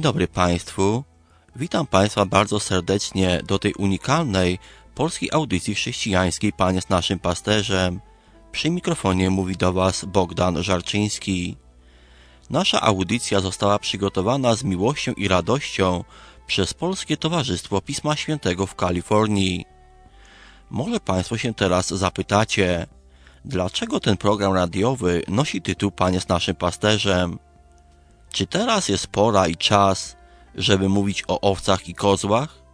dobry Państwu. Witam Państwa bardzo serdecznie do tej unikalnej polskiej audycji chrześcijańskiej Pan jest naszym pasterzem. Przy mikrofonie mówi do Was Bogdan Żarczyński. Nasza audycja została przygotowana z miłością i radością przez Polskie Towarzystwo Pisma Świętego w Kalifornii. Może Państwo się teraz zapytacie, dlaczego ten program radiowy nosi tytuł Pan jest naszym pasterzem? Czy teraz jest pora i czas, żeby mówić o owcach i kozłach?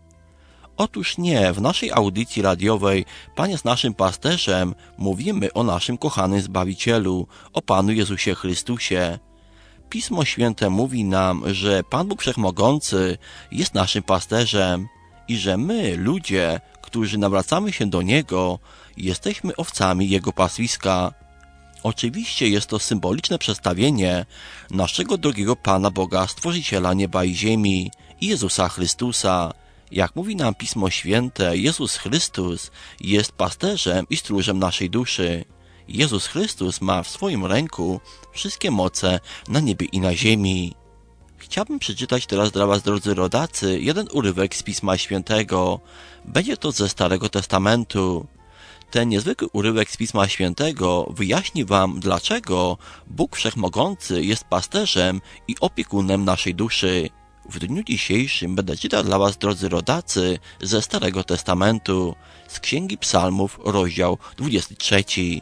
Otóż nie, w naszej audycji radiowej Pan jest naszym pasterzem mówimy o naszym kochanym Zbawicielu, o Panu Jezusie Chrystusie. Pismo Święte mówi nam, że Pan Bóg Wszechmogący jest naszym pasterzem i że my, ludzie, którzy nawracamy się do Niego, jesteśmy owcami Jego paswiska. Oczywiście jest to symboliczne przedstawienie naszego drogiego Pana Boga, Stworzyciela nieba i ziemi, i Jezusa Chrystusa. Jak mówi nam Pismo Święte, Jezus Chrystus jest pasterzem i stróżem naszej duszy. Jezus Chrystus ma w swoim ręku wszystkie moce na niebie i na ziemi. Chciałbym przeczytać teraz dla Was, drodzy rodacy, jeden urywek z Pisma Świętego. Będzie to ze Starego Testamentu. Ten niezwykły urywek z Pisma Świętego wyjaśni Wam, dlaczego Bóg Wszechmogący jest pasterzem i opiekunem naszej duszy. W dniu dzisiejszym będę czytał dla Was, drodzy rodacy, ze Starego Testamentu, z Księgi Psalmów, rozdział 23.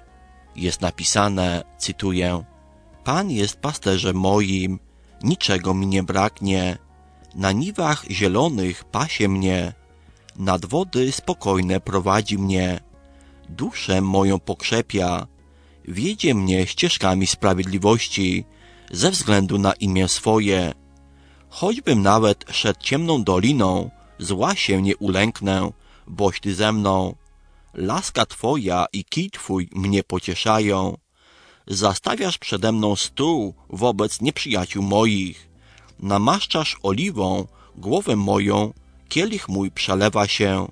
Jest napisane, cytuję: Pan jest pasterzem moim, niczego mi nie braknie. Na niwach zielonych pasie mnie, nad wody spokojne prowadzi mnie. Duszę moją pokrzepia, wiedzie mnie ścieżkami sprawiedliwości, ze względu na imię swoje. Choćbym nawet szedł ciemną doliną, zła się nie ulęknę, boś Ty ze mną. Laska Twoja i kij Twój mnie pocieszają. Zastawiasz przede mną stół wobec nieprzyjaciół moich. Namaszczasz oliwą głowę moją, kielich mój przelewa się.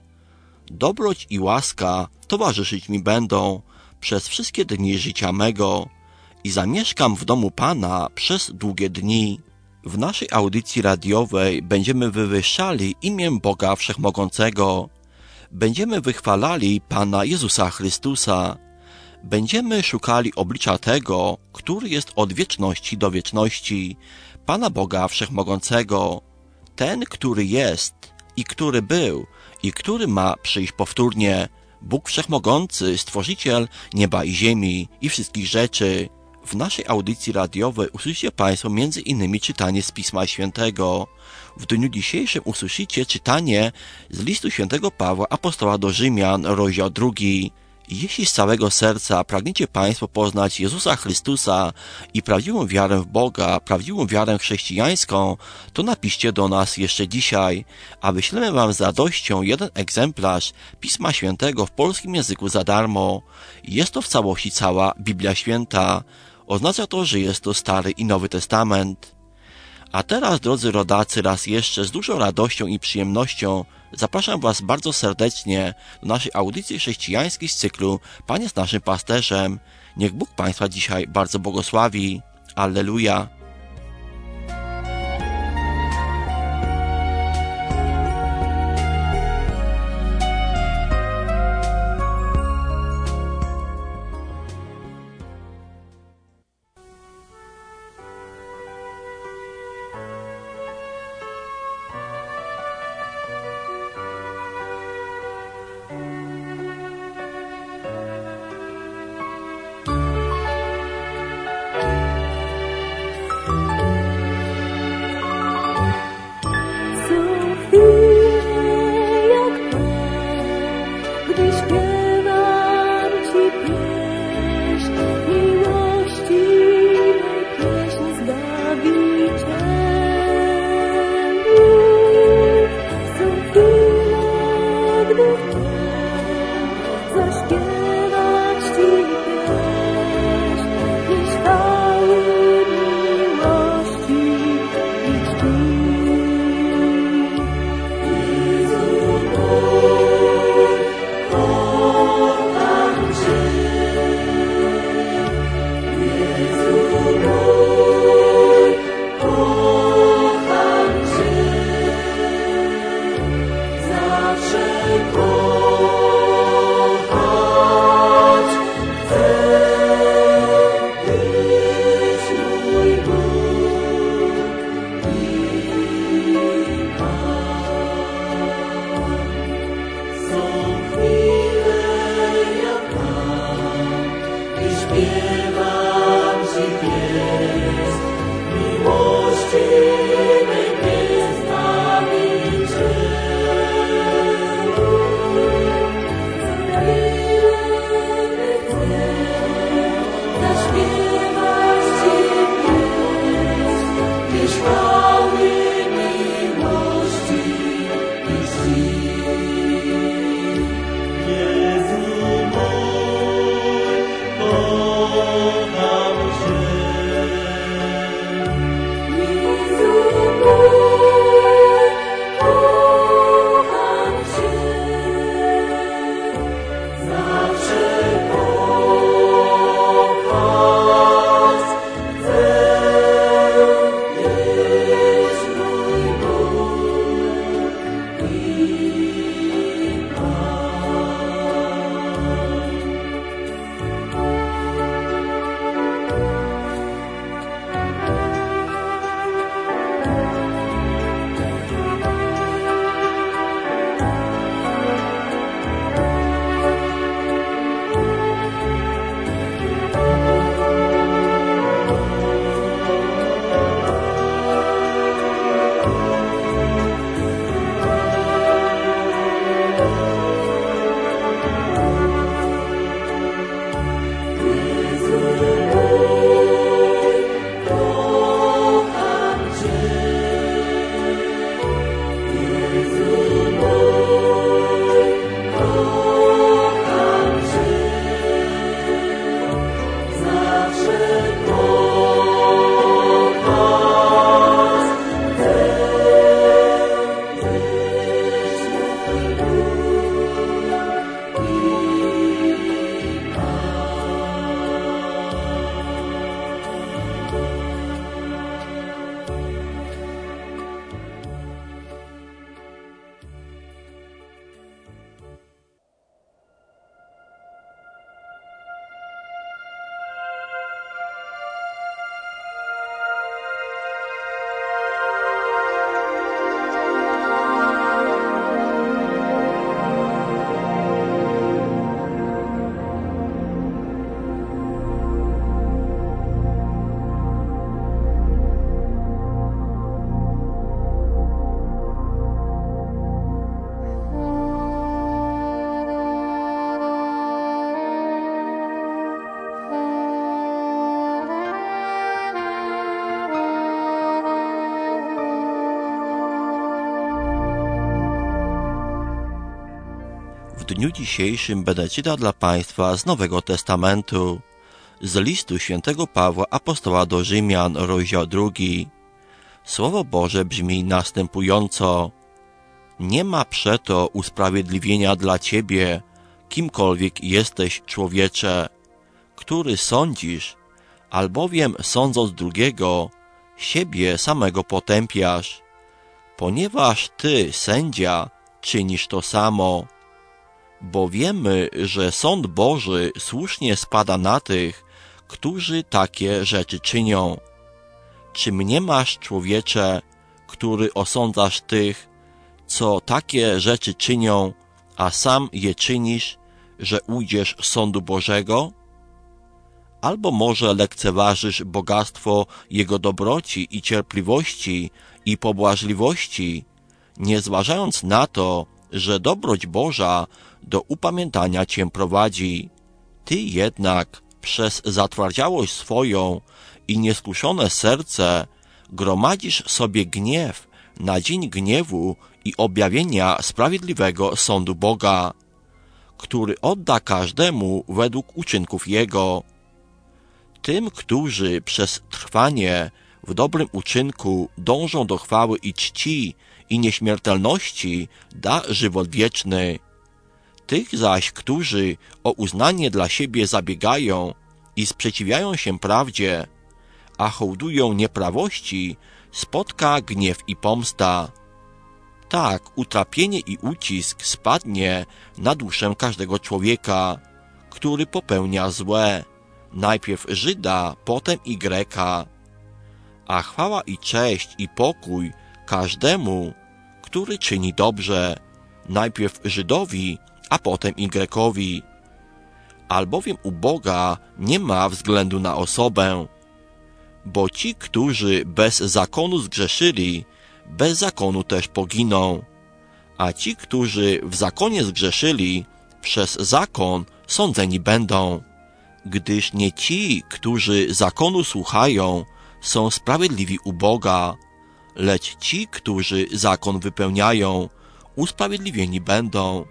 Dobroć i łaska towarzyszyć mi będą przez wszystkie dni życia mego i zamieszkam w domu Pana przez długie dni. W naszej audycji radiowej będziemy wywyższali imię Boga Wszechmogącego. Będziemy wychwalali Pana Jezusa Chrystusa. Będziemy szukali oblicza tego, który jest od wieczności do wieczności, Pana Boga Wszechmogącego. Ten, który jest i który był i który ma przyjść powtórnie, Bóg Wszechmogący, Stworzyciel nieba i ziemi i wszystkich rzeczy. W naszej audycji radiowej usłyszycie Państwo między innymi czytanie z Pisma Świętego. W dniu dzisiejszym usłyszycie czytanie z listu świętego Pawła apostoła do Rzymian, rozdział 2. Jeśli z całego serca pragniecie Państwo poznać Jezusa Chrystusa i prawdziwą wiarę w Boga, prawdziwą wiarę chrześcijańską, to napiszcie do nas jeszcze dzisiaj, a wyślemy Wam z radością jeden egzemplarz Pisma Świętego w polskim języku za darmo. Jest to w całości cała Biblia Święta. Oznacza to, że jest to Stary i Nowy Testament. A teraz, drodzy rodacy, raz jeszcze z dużą radością i przyjemnością zapraszam Was bardzo serdecznie do naszej audycji chrześcijańskiej z cyklu Pan jest naszym pasterzem. Niech Bóg Państwa dzisiaj bardzo błogosławi. Alleluja. dniu dzisiejszym będę czytał dla Państwa z Nowego Testamentu, z listu świętego Pawła Apostoła do Rzymian, rozdział 2. Słowo Boże brzmi następująco: Nie ma przeto usprawiedliwienia dla Ciebie, kimkolwiek jesteś, człowiecze, który sądzisz, albowiem sądząc drugiego, siebie samego potępiasz, ponieważ Ty, sędzia, czynisz to samo. Bo wiemy, że sąd Boży słusznie spada na tych, którzy takie rzeczy czynią. Czy mniemasz, człowiecze, który osądzasz tych, co takie rzeczy czynią, a sam je czynisz, że ujdziesz sądu Bożego? Albo może lekceważysz bogactwo Jego dobroci i cierpliwości i pobłażliwości, nie zważając na to, że dobroć Boża do upamiętania Cię prowadzi. Ty jednak przez zatwardziałość swoją i nieskuszone serce gromadzisz sobie gniew na dzień gniewu i objawienia sprawiedliwego sądu Boga, który odda każdemu według uczynków Jego. Tym, którzy przez trwanie w dobrym uczynku dążą do chwały i czci i nieśmiertelności, da żywot wieczny. Tych zaś, którzy o uznanie dla siebie zabiegają i sprzeciwiają się prawdzie, a hołdują nieprawości, spotka gniew i pomsta. Tak, utrapienie i ucisk spadnie na duszę każdego człowieka, który popełnia złe, najpierw Żyda, potem i Greka. A chwała i cześć i pokój każdemu, który czyni dobrze, najpierw Żydowi, a potem i Grekowi. Albowiem u Boga nie ma względu na osobę, bo ci, którzy bez zakonu zgrzeszyli, bez zakonu też poginą, a ci, którzy w zakonie zgrzeszyli, przez zakon sądzeni będą. Gdyż nie ci, którzy zakonu słuchają, są sprawiedliwi u Boga, lecz ci, którzy zakon wypełniają, usprawiedliwieni będą.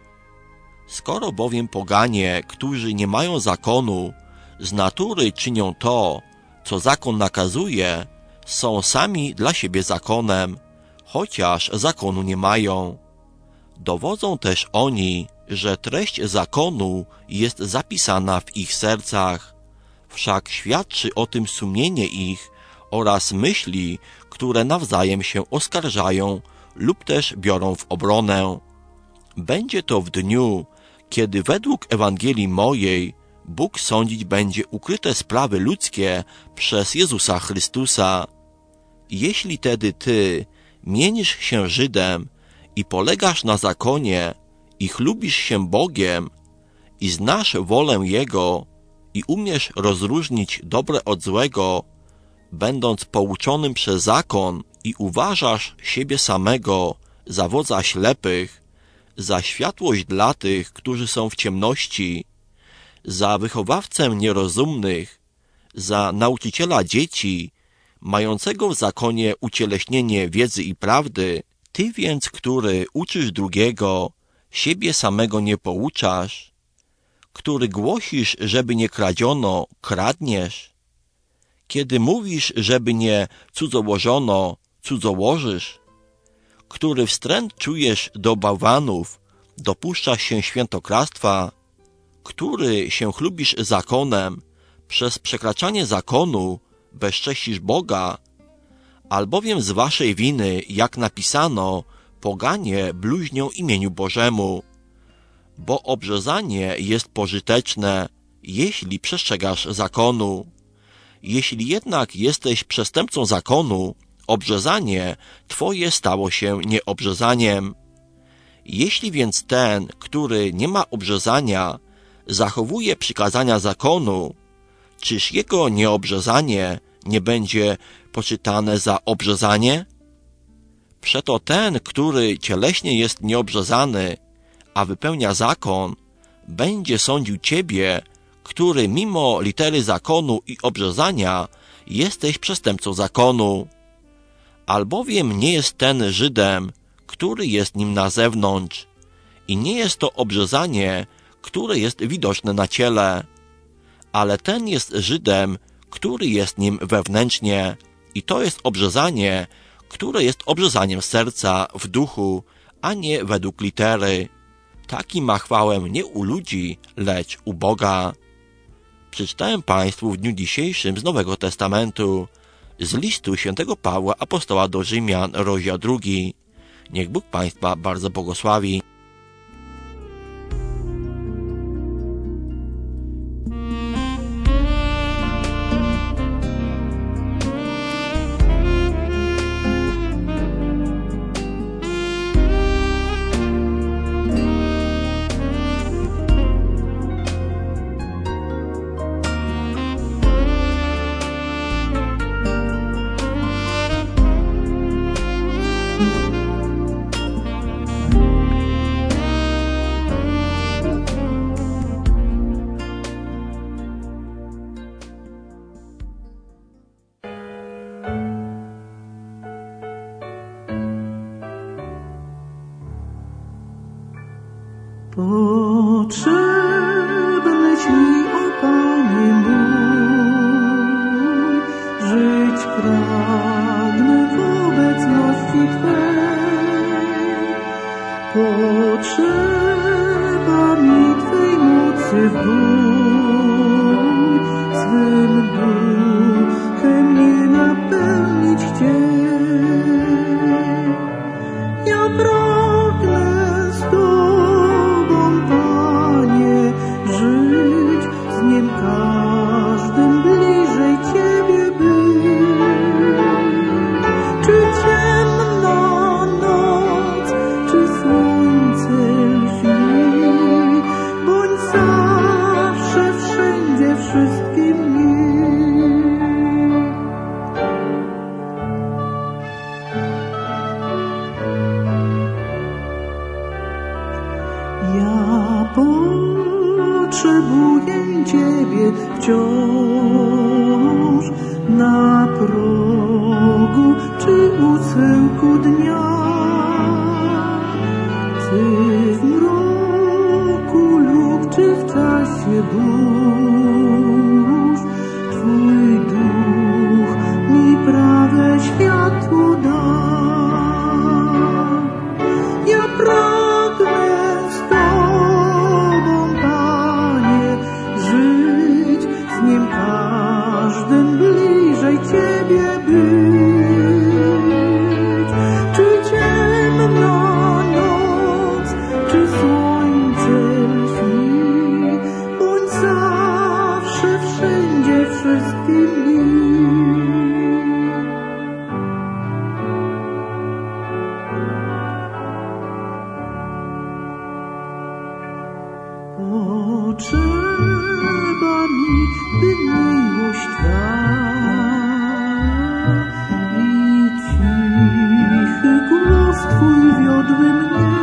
Skoro bowiem poganie, którzy nie mają zakonu, z natury czynią to, co zakon nakazuje, są sami dla siebie zakonem, chociaż zakonu nie mają. Dowodzą też oni, że treść zakonu jest zapisana w ich sercach, wszak świadczy o tym sumienie ich oraz myśli, które nawzajem się oskarżają lub też biorą w obronę. Będzie to w dniu, kiedy według Ewangelii mojej Bóg sądzić będzie ukryte sprawy ludzkie przez Jezusa Chrystusa. Jeśli tedy ty mienisz się Żydem i polegasz na zakonie i chlubisz się Bogiem i znasz wolę Jego i umiesz rozróżnić dobre od złego, będąc pouczonym przez zakon i uważasz siebie samego za wodza ślepych, za światłość dla tych, którzy są w ciemności, za wychowawcę nierozumnych, za nauczyciela dzieci, mającego w zakonie ucieleśnienie wiedzy i prawdy, ty więc, który uczysz drugiego, siebie samego nie pouczasz, który głosisz, żeby nie kradziono, kradniesz, kiedy mówisz, żeby nie cudzołożono, cudzołożysz, który wstręt czujesz do bałwanów, dopuszczasz się świętokradztwa, który się chlubisz zakonem, przez przekraczanie zakonu bezcześcisz Boga, albowiem z waszej winy, jak napisano, poganie bluźnią imieniu Bożemu. Bo obrzezanie jest pożyteczne, jeśli przestrzegasz zakonu. Jeśli jednak jesteś przestępcą zakonu, obrzezanie twoje stało się nieobrzezaniem. Jeśli więc ten, który nie ma obrzezania, zachowuje przykazania zakonu, czyż jego nieobrzezanie nie będzie poczytane za obrzezanie? Przeto ten, który cieleśnie jest nieobrzezany, a wypełnia zakon, będzie sądził ciebie, który mimo litery zakonu i obrzezania jesteś przestępcą zakonu. Albowiem nie jest ten Żydem, który jest nim na zewnątrz, I nie jest to obrzezanie, które jest widoczne na ciele, ale ten jest Żydem, który jest nim wewnętrznie. I to jest obrzezanie, które jest obrzezaniem serca w duchu, a nie według litery. Taki ma chwałę nie u ludzi, lecz u Boga. Przeczytałem Państwu w dniu dzisiejszym z Nowego Testamentu, z listu świętego Pawła apostoła do Rzymian, rozdział 2. Niech Bóg Państwa bardzo błogosławi. Potrzebnyś mi, o Panie mój, żyć pragnę w obecności Twej. Potrzeba mi Twej mocy w bój, swym duchem nie napełnić Cię. Ja pragnę z Tobą, Panie, żyć, z dniem każdym bliżej Ciebie być. Czy ciemna noc, czy słońce lśni, bądź zawsze, wszędzie, wszystkim mi. Ja potrzebuję Ciebie wciąż na progu czy u schyłku dnia. Czy w mroku lub czy w czasie burz, Twój duch mi prawe światło da. Ja pragnę z Tobą, Panie, żyć, z dniem każdym bliżej Ciebie być. Czy ciemna noc, czy słońce lśni, bądź zawsze, wszędzie, wszystkim mi. Potrzeba mi, by miłość Twa i cichy głos Twój wiodły mnie,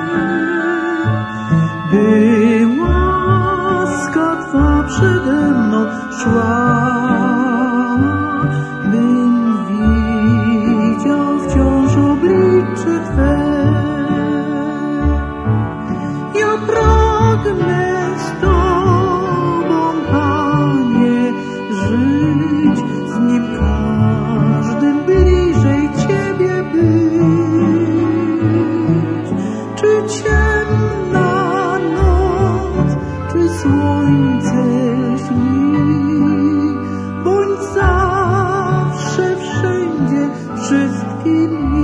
by łaska Twa przede mną szła, bym widział wciąż oblicze Twe. Ja pragnę z Tobą, Panie, żyć, z dniem każdym bliżej Ciebie być. Czy ciemna noc, czy słońce lśni, bądź zawsze, wszędzie, wszystkim mi.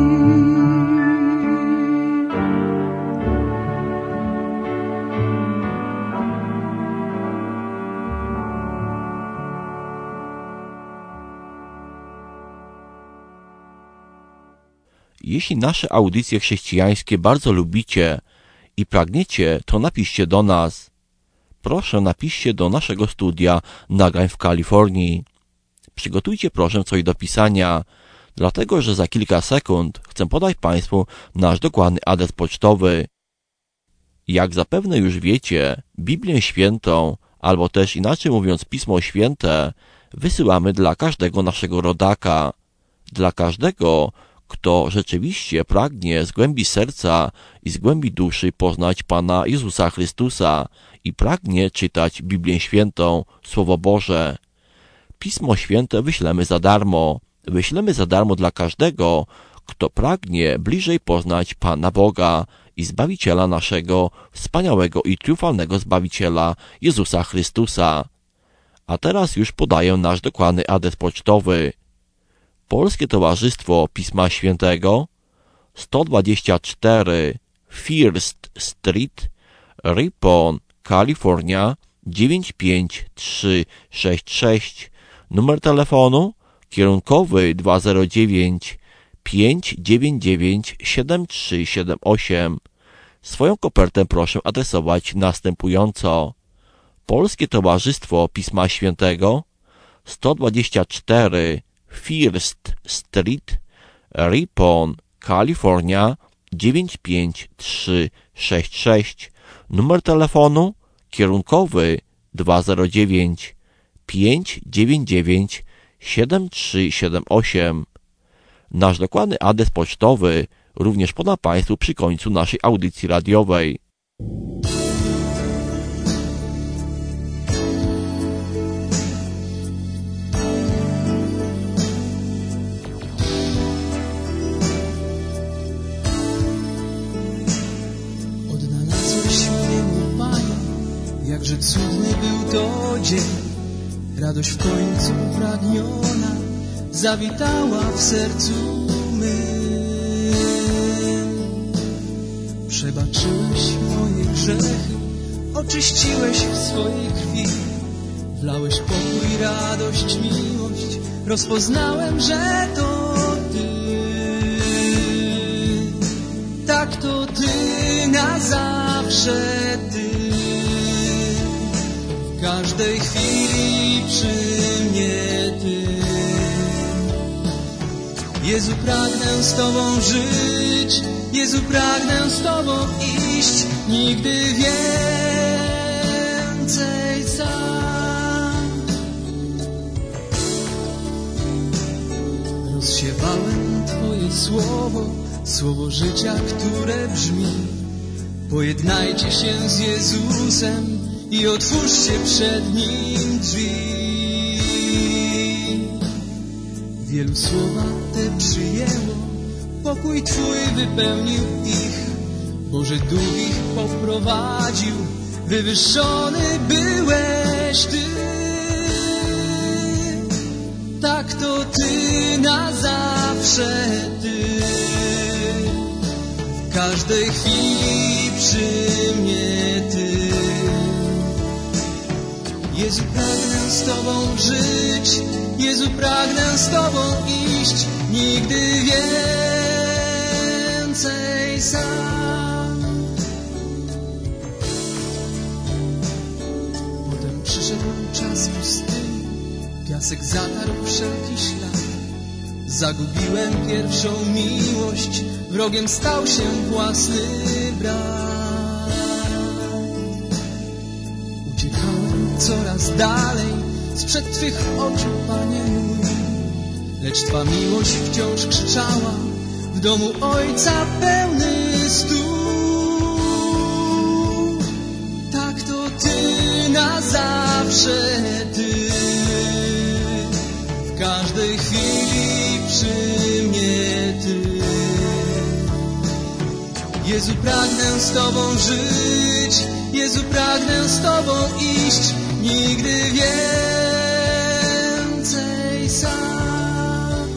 Jeśli nasze audycje chrześcijańskie bardzo lubicie i pragniecie, to napiszcie do nas. Proszę, napiszcie do naszego studia nagrań w Kalifornii. Przygotujcie proszę coś do pisania, dlatego że za kilka sekund chcę podać Państwu nasz dokładny adres pocztowy. Jak zapewne już wiecie, Biblię Świętą, albo też inaczej mówiąc Pismo Święte, wysyłamy dla każdego naszego rodaka. Dla każdego, kto rzeczywiście pragnie z głębi serca i z głębi duszy poznać Pana Jezusa Chrystusa i pragnie czytać Biblię Świętą, Słowo Boże. Pismo Święte wyślemy za darmo. Wyślemy za darmo dla każdego, kto pragnie bliżej poznać Pana Boga i Zbawiciela naszego, wspaniałego i triumfalnego Zbawiciela Jezusa Chrystusa. A teraz już podaję nasz dokładny adres pocztowy. Polskie Towarzystwo Pisma Świętego, 124 First Street, Ripon, Kalifornia 95366. Numer telefonu kierunkowy 209 599 7378. Swoją kopertę proszę adresować następująco. Polskie Towarzystwo Pisma Świętego, 124 First Street, Ripon, Kalifornia 95366. Numer telefonu kierunkowy 209 599 7378. Nasz dokładny adres pocztowy również podam Państwu przy końcu naszej audycji radiowej. Odnalazłeś mnie, Panie, jakże cudny był to dzień. Radość w końcu pragniona zawitała w sercu mym. Przebaczyłeś moje grzechy, oczyściłeś w swojej krwi. Wlałeś pokój, radość, miłość, rozpoznałem, że to Ty. Tak to Ty, na zawsze Ty. W każdej chwili przy mnie Ty. Jezu, pragnę z Tobą żyć, Jezu, pragnę z Tobą iść, nigdy więcej sam. Rozsiewałem Twoje słowo, słowo życia, które brzmi: pojednajcie się z Jezusem i otwórzcie przed Nim drzwi. Wielu słowa te przyjęło, pokój Twój wypełnił ich. Boży Duch ich poprowadził, wywyższony byłeś Ty. Tak to Ty, na zawsze Ty. W każdej chwili przy mnie Ty. Jezu, pragnę z Tobą żyć, Jezu, pragnę z Tobą iść, nigdy więcej sam. Potem przyszedł czas pustyni, piasek zatarł wszelki ślad. Zagubiłem pierwszą miłość, wrogiem stał się własny brat. Uciekałem coraz dalej sprzed Twych oczu, Panie mój, lecz Twa miłość wciąż krzyczała w domu Ojca pełny stół. Tak to Ty, na zawsze Ty. W każdej chwili przy mnie Ty. Jezu, pragnę z Tobą żyć, Jezu, pragnę z Tobą iść, nigdy więcej sam.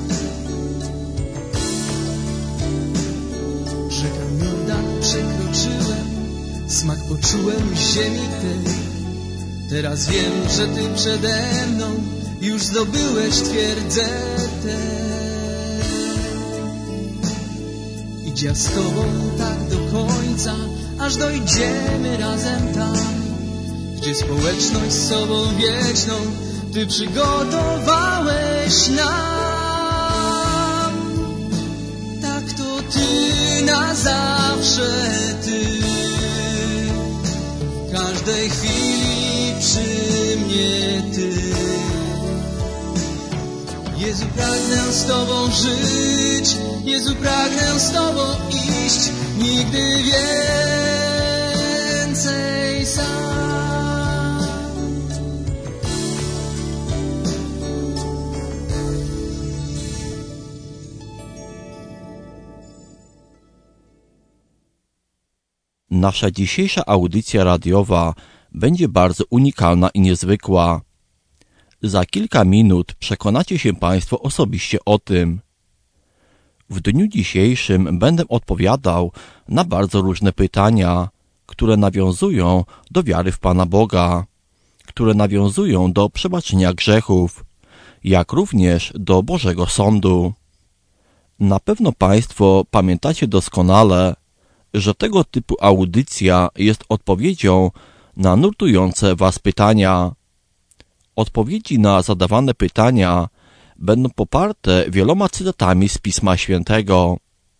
Rzekę Jordan przekroczyłem, smak poczułem ziemi tej. Teraz wiem, że Ty przede mną już zdobyłeś twierdzę tę. Idź ja z Tobą tak do końca, aż dojdziemy razem tam, gdzie społeczność z sobą wieczną Ty przygotowałeś nam. Tak to Ty, na zawsze Ty. W każdej chwili przy mnie Ty. Jezu, pragnę z Tobą żyć, Jezu, pragnę z Tobą iść, nigdy więcej sam. Nasza dzisiejsza audycja radiowa będzie bardzo unikalna i niezwykła. Za kilka minut przekonacie się Państwo osobiście o tym. W dniu dzisiejszym będę odpowiadał na bardzo różne pytania, które nawiązują do wiary w Pana Boga, które nawiązują do przebaczenia grzechów, jak również do Bożego Sądu. Na pewno Państwo pamiętacie doskonale, że tego typu audycja jest odpowiedzią na nurtujące Was pytania. Odpowiedzi na zadawane pytania będą poparte wieloma cytatami z Pisma Świętego.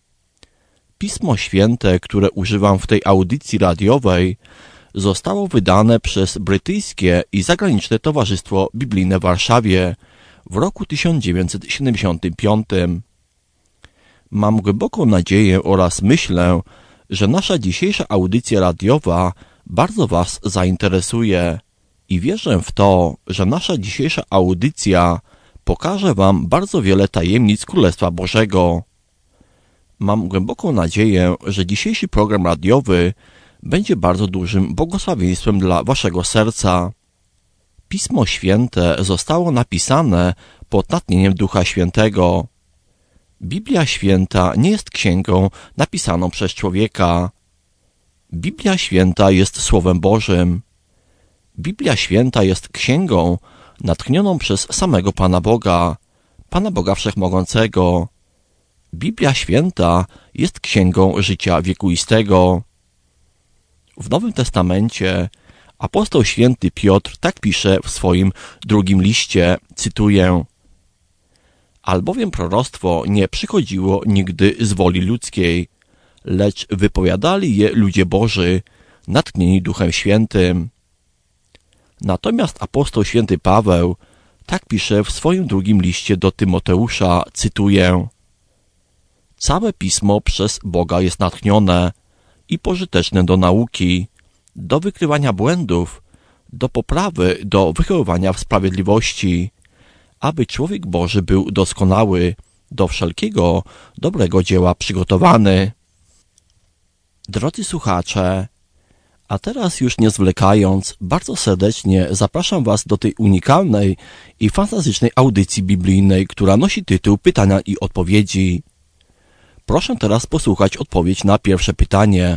Pismo Święte, które używam w tej audycji radiowej, zostało wydane przez Brytyjskie i Zagraniczne Towarzystwo Biblijne w Warszawie w roku 1975. Mam głęboką nadzieję oraz myślę, że nasza dzisiejsza audycja radiowa bardzo Was zainteresuje i wierzę w to, że nasza dzisiejsza audycja pokaże Wam bardzo wiele tajemnic Królestwa Bożego. Mam głęboką nadzieję, że dzisiejszy program radiowy będzie bardzo dużym błogosławieństwem dla Waszego serca. Pismo Święte zostało napisane pod natchnieniem Ducha Świętego. Biblia Święta nie jest księgą napisaną przez człowieka. Biblia Święta jest Słowem Bożym. Biblia Święta jest księgą natchnioną przez samego Pana Boga Wszechmogącego. Biblia Święta jest księgą życia wiekuistego. W Nowym Testamencie apostoł święty Piotr tak pisze w swoim drugim liście, cytuję: Albowiem proroctwo nie przychodziło nigdy z woli ludzkiej, lecz wypowiadali je ludzie Boży, natchnieni Duchem Świętym. Natomiast apostoł święty Paweł tak pisze w swoim drugim liście do Tymoteusza, cytuję: Całe Pismo przez Boga jest natchnione i pożyteczne do nauki, do wykrywania błędów, do poprawy, do wychowywania w sprawiedliwości, aby człowiek Boży był doskonały, do wszelkiego dobrego dzieła przygotowany. Drodzy słuchacze, a teraz już nie zwlekając, bardzo serdecznie zapraszam Was do tej unikalnej i fantastycznej audycji biblijnej, która nosi tytuł Pytania i odpowiedzi. Proszę teraz posłuchać odpowiedź na pierwsze pytanie.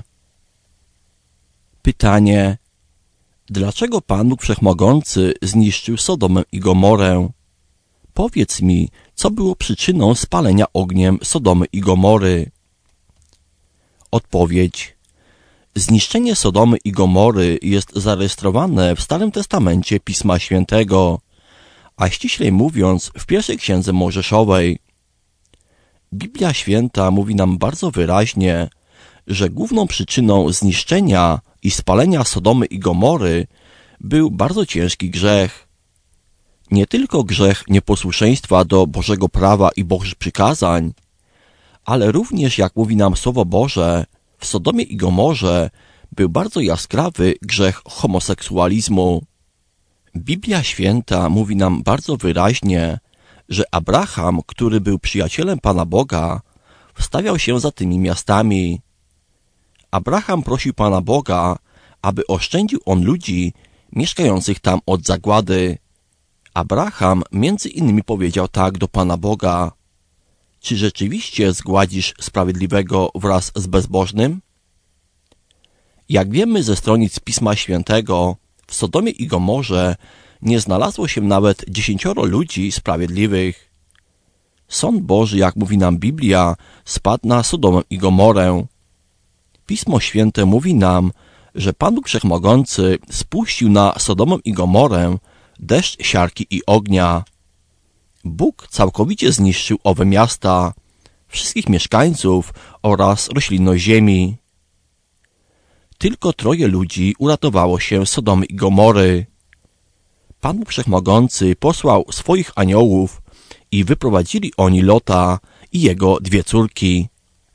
Pytanie: dlaczego Pan Bóg Wszechmogący zniszczył Sodomę i Gomorę? Powiedz mi, co było przyczyną spalenia ogniem Sodomy i Gomory? Odpowiedź: zniszczenie Sodomy i Gomory jest zarejestrowane w Starym Testamencie Pisma Świętego, a ściślej mówiąc w pierwszej księdze Mojżeszowej. Biblia Święta mówi nam bardzo wyraźnie, że główną przyczyną zniszczenia i spalenia Sodomy i Gomory był bardzo ciężki grzech. Nie tylko grzech nieposłuszeństwa do Bożego prawa i Bożych przykazań, ale również, jak mówi nam Słowo Boże, w Sodomie i Gomorze był bardzo jaskrawy grzech homoseksualizmu. Biblia Święta mówi nam bardzo wyraźnie, że Abraham, który był przyjacielem Pana Boga, wstawiał się za tymi miastami. Abraham prosił Pana Boga, aby oszczędził on ludzi mieszkających tam od zagłady. Abraham między innymi powiedział tak do Pana Boga: czy rzeczywiście zgładzisz sprawiedliwego wraz z bezbożnym? Jak wiemy ze stronic Pisma Świętego, w Sodomie i Gomorze nie znalazło się nawet 10 ludzi sprawiedliwych. Sąd Boży, jak mówi nam Biblia, spadł na Sodomę i Gomorę. Pismo Święte mówi nam, że Pan Bóg Wszechmogący spuścił na Sodomę i Gomorę deszcz siarki i ognia. Bóg całkowicie zniszczył owe miasta, wszystkich mieszkańców oraz roślinność ziemi. Tylko 3 ludzi uratowało się z Sodomy i Gomory. Pan Wszechmogący posłał swoich aniołów i wyprowadzili oni Lota i jego 2 córki.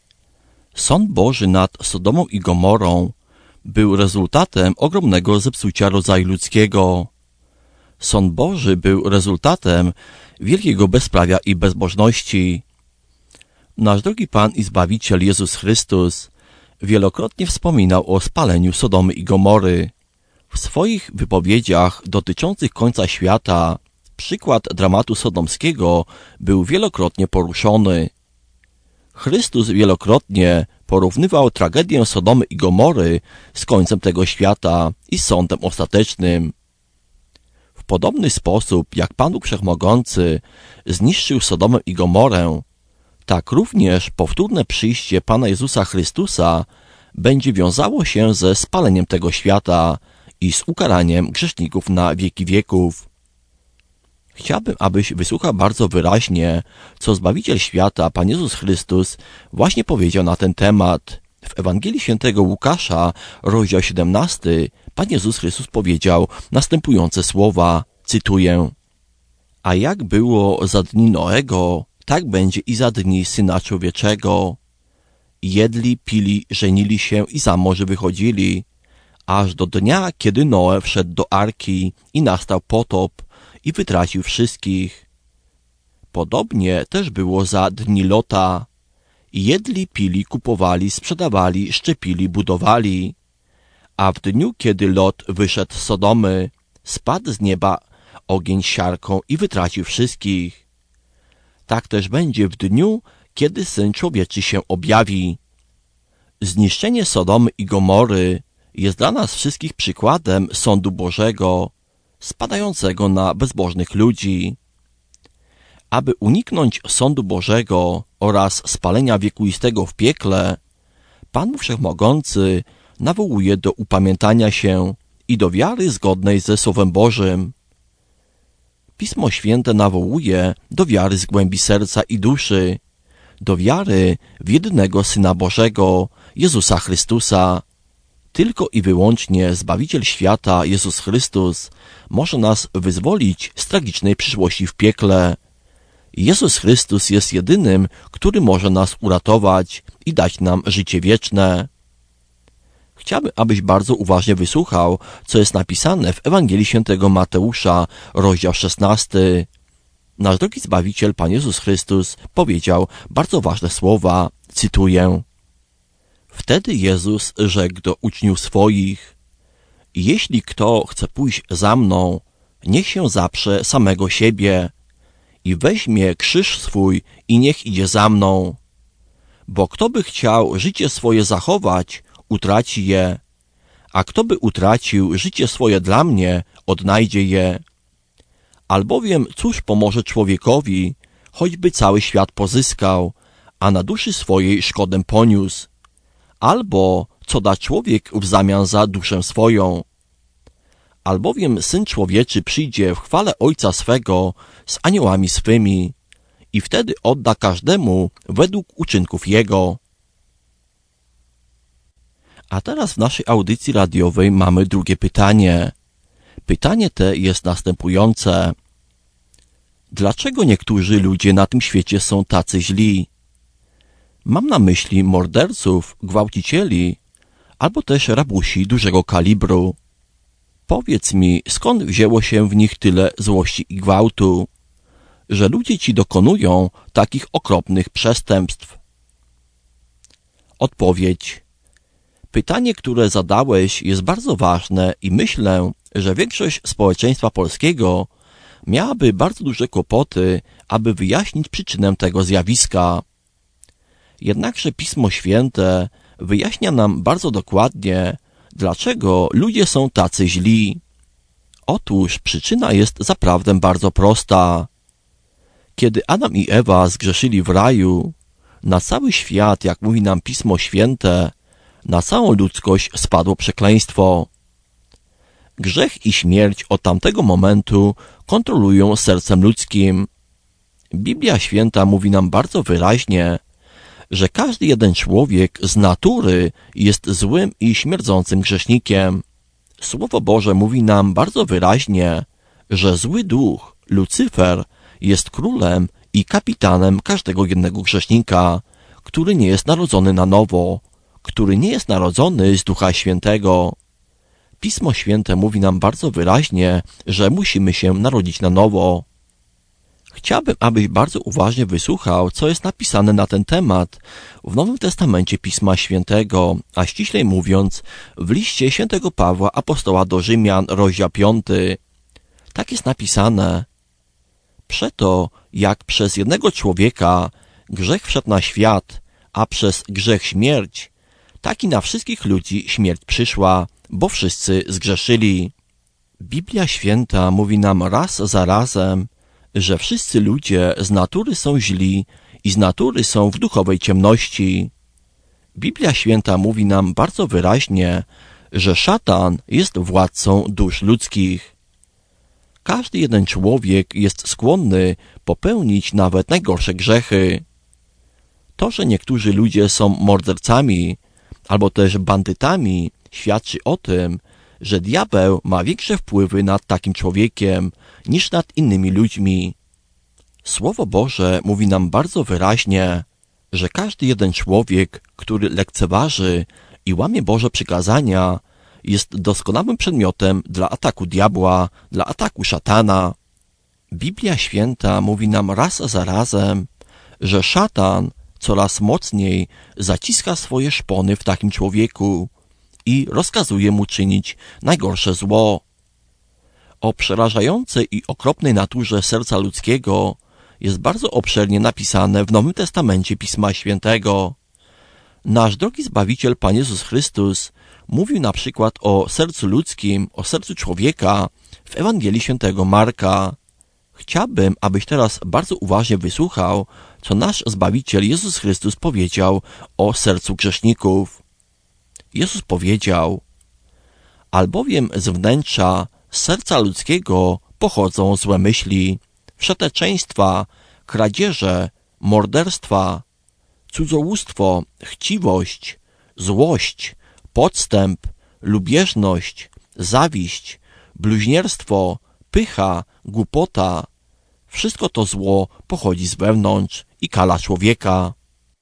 Sąd Boży nad Sodomą i Gomorą był rezultatem ogromnego zepsucia rodzaju ludzkiego. Sąd Boży był rezultatem wielkiego bezprawia i bezbożności. Nasz drogi Pan i Zbawiciel Jezus Chrystus wielokrotnie wspominał o spaleniu Sodomy i Gomory. W swoich wypowiedziach dotyczących końca świata przykład dramatu sodomskiego był wielokrotnie poruszony. Chrystus wielokrotnie porównywał tragedię Sodomy i Gomory z końcem tego świata i sądem ostatecznym. W podobny sposób, jak Pan Bóg Wszechmogący zniszczył Sodomę i Gomorę, tak również powtórne przyjście Pana Jezusa Chrystusa będzie wiązało się ze spaleniem tego świata i z ukaraniem grzeszników na wieki wieków. Chciałbym, abyś wysłuchał bardzo wyraźnie, co Zbawiciel świata, Pan Jezus Chrystus, właśnie powiedział na ten temat. W Ewangelii Świętego Łukasza, rozdział 17, Pan Jezus Chrystus powiedział następujące słowa, cytuję: A jak było za dni Noego, tak będzie i za dni Syna Człowieczego. Jedli, pili, żenili się i za morze wychodzili, aż do dnia, kiedy Noe wszedł do arki i nastał potop i wytracił wszystkich. Podobnie też było za dni Lota. Jedli, pili, kupowali, sprzedawali, szczepili, budowali. A w dniu, kiedy Lot wyszedł z Sodomy, spadł z nieba ogień siarką i wytracił wszystkich. Tak też będzie w dniu, kiedy Syn Człowieczy się objawi. Zniszczenie Sodomy i Gomory jest dla nas wszystkich przykładem sądu Bożego, spadającego na bezbożnych ludzi. Aby uniknąć sądu Bożego oraz spalenia wiekuistego w piekle, Pan Wszechmogący nawołuje do upamiętania się i do wiary zgodnej ze Słowem Bożym. Pismo Święte nawołuje do wiary z głębi serca i duszy, do wiary w jedynego Syna Bożego, Jezusa Chrystusa. Tylko i wyłącznie Zbawiciel świata, Jezus Chrystus, może nas wyzwolić z tragicznej przyszłości w piekle. Jezus Chrystus jest jedynym, który może nas uratować i dać nam życie wieczne. Chciałbym, abyś bardzo uważnie wysłuchał, co jest napisane w Ewangelii Świętego Mateusza, rozdział 16. Nasz drogi Zbawiciel, Pan Jezus Chrystus, powiedział bardzo ważne słowa, cytuję: Wtedy Jezus rzekł do uczniów swoich: Jeśli kto chce pójść za mną, niech się zaprze samego siebie i weźmie krzyż swój i niech idzie za mną. Bo kto by chciał życie swoje zachować, utraci je, a kto by utracił życie swoje dla mnie, odnajdzie je. Albowiem cóż pomoże człowiekowi, choćby cały świat pozyskał, a na duszy swojej szkodę poniósł? Albo co da człowiek w zamian za duszę swoją? Albowiem Syn Człowieczy przyjdzie w chwale Ojca swego z aniołami swymi i wtedy odda każdemu według uczynków jego. A teraz w naszej audycji radiowej mamy drugie pytanie. Pytanie te jest następujące. Dlaczego niektórzy ludzie na tym świecie są tacy źli? Mam na myśli morderców, gwałcicieli, albo też rabusi dużego kalibru. Powiedz mi, skąd wzięło się w nich tyle złości i gwałtu, że ludzie ci dokonują takich okropnych przestępstw? Odpowiedź. Pytanie, które zadałeś, jest bardzo ważne i myślę, że większość społeczeństwa polskiego miałaby bardzo duże kłopoty, aby wyjaśnić przyczynę tego zjawiska. Jednakże Pismo Święte wyjaśnia nam bardzo dokładnie, dlaczego ludzie są tacy źli. Otóż przyczyna jest zaprawdę bardzo prosta. Kiedy Adam i Ewa zgrzeszyli w raju, na cały świat, jak mówi nam Pismo Święte, na całą ludzkość spadło przekleństwo. Grzech i śmierć od tamtego momentu kontrolują sercem ludzkim. Biblia Święta mówi nam bardzo wyraźnie, że każdy jeden człowiek z natury jest złym i śmierdzącym grzesznikiem. Słowo Boże mówi nam bardzo wyraźnie, że zły duch, Lucyfer, jest królem i kapitanem każdego jednego grzesznika, który nie jest narodzony na nowo, który nie jest narodzony z Ducha Świętego. Pismo Święte mówi nam bardzo wyraźnie, że musimy się narodzić na nowo. Chciałbym, abyś bardzo uważnie wysłuchał, co jest napisane na ten temat w Nowym Testamencie Pisma Świętego, a ściślej mówiąc w liście świętego Pawła apostoła do Rzymian, rozdział 5. Tak jest napisane: Przeto, jak przez jednego człowieka grzech wszedł na świat, a przez grzech śmierć, tak i na wszystkich ludzi śmierć przyszła, bo wszyscy zgrzeszyli. Biblia Święta mówi nam raz za razem, że wszyscy ludzie z natury są źli i z natury są w duchowej ciemności. Biblia Święta mówi nam bardzo wyraźnie, że szatan jest władcą dusz ludzkich. Każdy jeden człowiek jest skłonny popełnić nawet najgorsze grzechy. To, że niektórzy ludzie są mordercami albo też bandytami, świadczy o tym, że diabeł ma większe wpływy nad takim człowiekiem niż nad innymi ludźmi. Słowo Boże mówi nam bardzo wyraźnie, że każdy jeden człowiek, który lekceważy i łamie Boże przykazania, jest doskonałym przedmiotem dla ataku diabła, dla ataku szatana. Biblia Święta mówi nam raz za razem, że szatan coraz mocniej zaciska swoje szpony w takim człowieku i rozkazuje mu czynić najgorsze zło. O przerażającej i okropnej naturze serca ludzkiego jest bardzo obszernie napisane w Nowym Testamencie Pisma Świętego. Nasz drogi Zbawiciel Pan Jezus Chrystus mówił na przykład o sercu ludzkim, o sercu człowieka w Ewangelii Świętego Marka. Chciałbym, abyś teraz bardzo uważnie wysłuchał, co nasz Zbawiciel Jezus Chrystus powiedział o sercu grzeszników. Jezus powiedział: albowiem z wnętrza serca ludzkiego pochodzą złe myśli, wszeteczeństwa, kradzieże, morderstwa, cudzołóstwo, chciwość, złość, podstęp, lubieżność, zawiść, bluźnierstwo, pycha, głupota. Wszystko to zło pochodzi z wewnątrz i kala człowieka.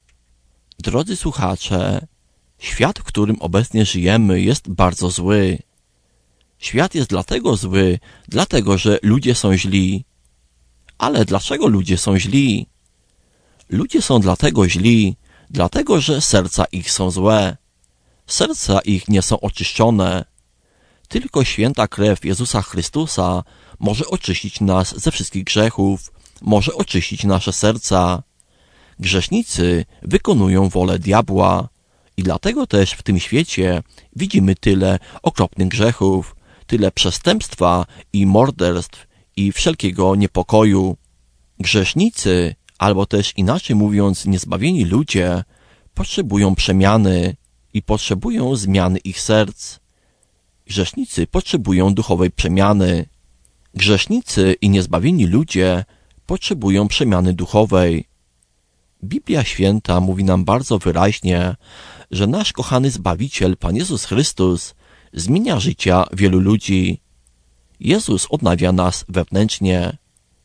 Drodzy słuchacze, świat, w którym obecnie żyjemy, jest bardzo zły. Świat jest dlatego zły, dlatego że ludzie są źli. Ale dlaczego ludzie są źli? Ludzie są dlatego źli, dlatego że serca ich są złe. Serca ich nie są oczyszczone. Tylko święta krew Jezusa Chrystusa może oczyścić nas ze wszystkich grzechów, może oczyścić nasze serca. Grzesznicy wykonują wolę diabła i dlatego też w tym świecie widzimy tyle okropnych grzechów, tyle przestępstwa i morderstw i wszelkiego niepokoju. Grzesznicy, albo też inaczej mówiąc niezbawieni ludzie, potrzebują przemiany i potrzebują zmiany ich serc. Grzesznicy potrzebują duchowej przemiany. Grzesznicy i niezbawieni ludzie potrzebują przemiany duchowej. Biblia Święta mówi nam bardzo wyraźnie, że nasz kochany Zbawiciel, Pan Jezus Chrystus, zmienia życia wielu ludzi. Jezus odnawia nas wewnętrznie.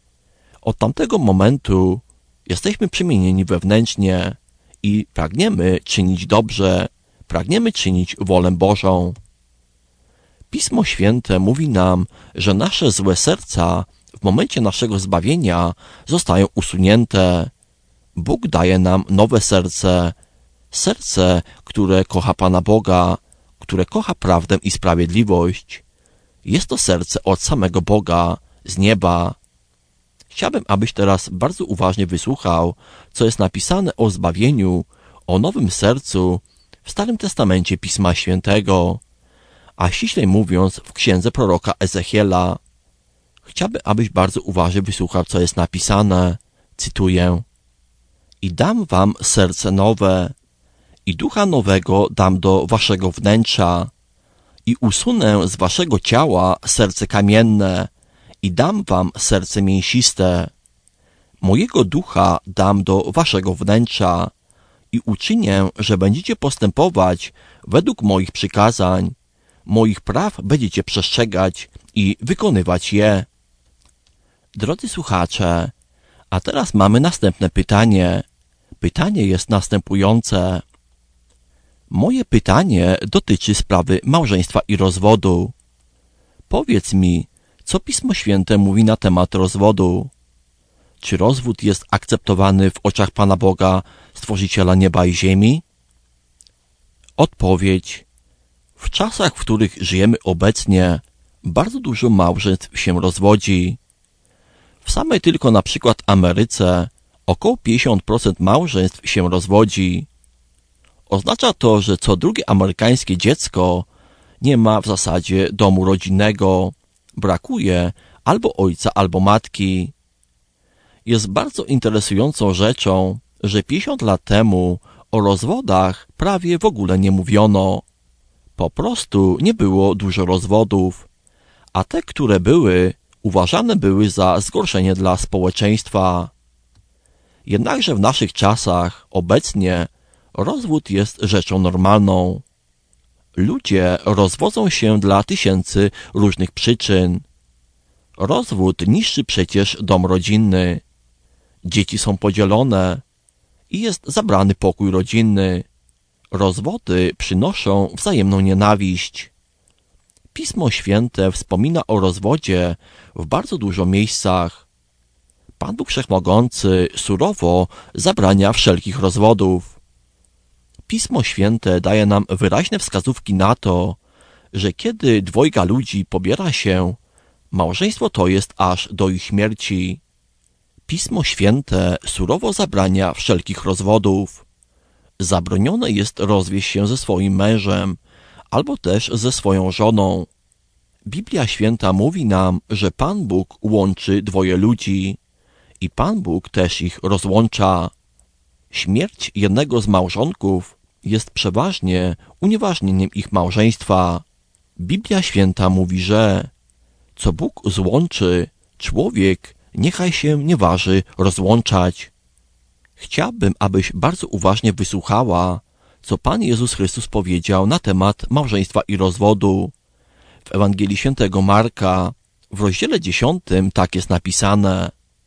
Od tamtego momentu jesteśmy przemienieni wewnętrznie i pragniemy czynić dobrze, pragniemy czynić wolę Bożą. Pismo Święte mówi nam, że nasze złe serca w momencie naszego zbawienia zostają usunięte. Bóg daje nam nowe serce, serce, które kocha Pana Boga, które kocha prawdę i sprawiedliwość. Jest to serce od samego Boga, z nieba. Chciałbym, abyś teraz bardzo uważnie wysłuchał, co jest napisane o zbawieniu, o nowym sercu w Starym Testamencie Pisma Świętego, a ściślej mówiąc w księdze proroka Ezechiela. Chciałbym, abyś bardzo uważnie wysłuchał, co jest napisane. Cytuję: i dam wam serce nowe, i ducha nowego dam do waszego wnętrza, i usunę z waszego ciała serce kamienne, i dam wam serce mięsiste. Mojego ducha dam do waszego wnętrza i uczynię, że będziecie postępować według moich przykazań, moich praw będziecie przestrzegać i wykonywać je. Drodzy słuchacze, A teraz mamy następne pytanie. Pytanie jest następujące. Moje pytanie dotyczy sprawy małżeństwa i rozwodu. Powiedz mi, co Pismo Święte mówi na temat rozwodu? Czy rozwód jest akceptowany w oczach Pana Boga, Stworzyciela nieba i ziemi? Odpowiedź. W czasach, w których żyjemy obecnie, bardzo dużo małżeństw się rozwodzi. W samej tylko na przykład Ameryce około 50% małżeństw się rozwodzi. Oznacza to, że co drugie amerykańskie dziecko nie ma w zasadzie domu rodzinnego. Brakuje albo ojca, albo matki. Jest bardzo interesującą rzeczą, że 50 lat temu o rozwodach prawie w ogóle nie mówiono. Po prostu nie było dużo rozwodów, a te, które były, uważane były za zgorszenie dla społeczeństwa. Jednakże w naszych czasach, obecnie, rozwód jest rzeczą normalną. Ludzie rozwodzą się dla tysięcy różnych przyczyn. Rozwód niszczy przecież dom rodzinny. Dzieci są podzielone i jest zabrany pokój rodzinny. Rozwody przynoszą wzajemną nienawiść. Pismo Święte wspomina o rozwodzie w bardzo dużo miejscach. Pan Bóg Wszechmogący surowo zabrania wszelkich rozwodów. Pismo Święte daje nam wyraźne wskazówki na to, że kiedy dwojga ludzi pobiera się, małżeństwo to jest aż do ich śmierci. Pismo Święte surowo zabrania wszelkich rozwodów. Zabronione jest rozwieść się ze swoim mężem, albo też ze swoją żoną. Biblia Święta mówi nam, że Pan Bóg łączy dwoje ludzi i Pan Bóg też ich rozłącza. Śmierć jednego z małżonków jest przeważnie unieważnieniem ich małżeństwa. Biblia Święta mówi, że co Bóg złączy, człowiek niechaj się nie waży rozłączać. Chciałbym, abyś bardzo uważnie wysłuchała, co Pan Jezus Chrystus powiedział na temat małżeństwa i rozwodu. W Ewangelii Świętego Marka, w rozdziale 10 tak jest napisane: